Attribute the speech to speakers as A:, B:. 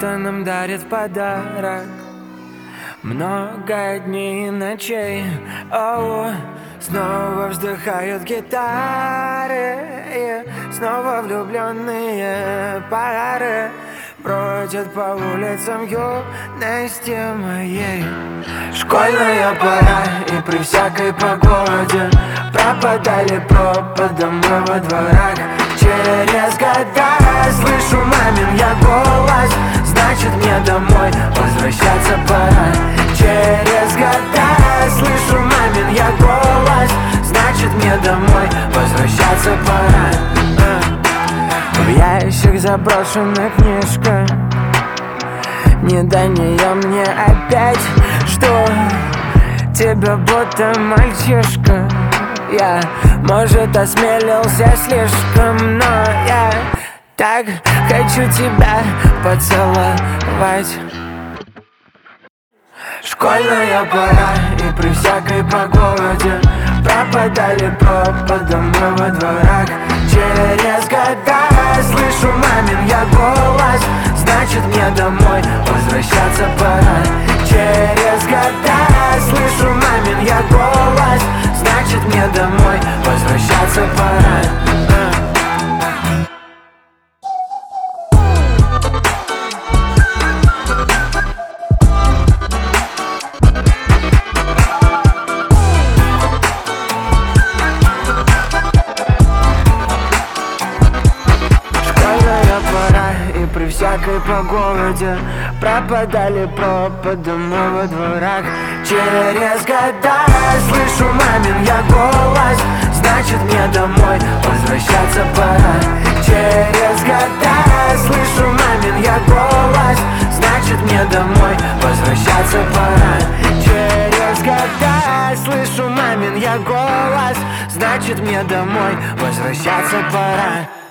A: будто нам дарит в подарок. Много дней и ночей, снова вздыхают гитары, снова влюбленные пары бродят по улицам юности моей. Школьная пора, и при всякой погоде пропадали пропадом мы во дворах. Через года слышу мамин я голос, значит мне домой возвращаться пора. Через года слышу мамин я голос, значит мне домой возвращаться пора. В ящик заброшена книжка, не до нее мне опять. Жду тебя будто мальчишка. Я, может, осмелился слишком, но я так хочу тебя поцеловать. Школьная пора, и при всякой погоде пропадали пропадом мы во дворах. Через года слышу мамин я голос, значит мне домой возвращаться пора. Через года слышу мамин я голос, значит мне домой возвращаться пора. При всякой погоде пропадали пропадом мы во дворах. Через года слышу мамин я голос, значит мне домой возвращаться пора. Через года слышу мамин я голос, значит мне домой возвращаться пора. Через года слышу мамин я голос, значит мне домой возвращаться пора.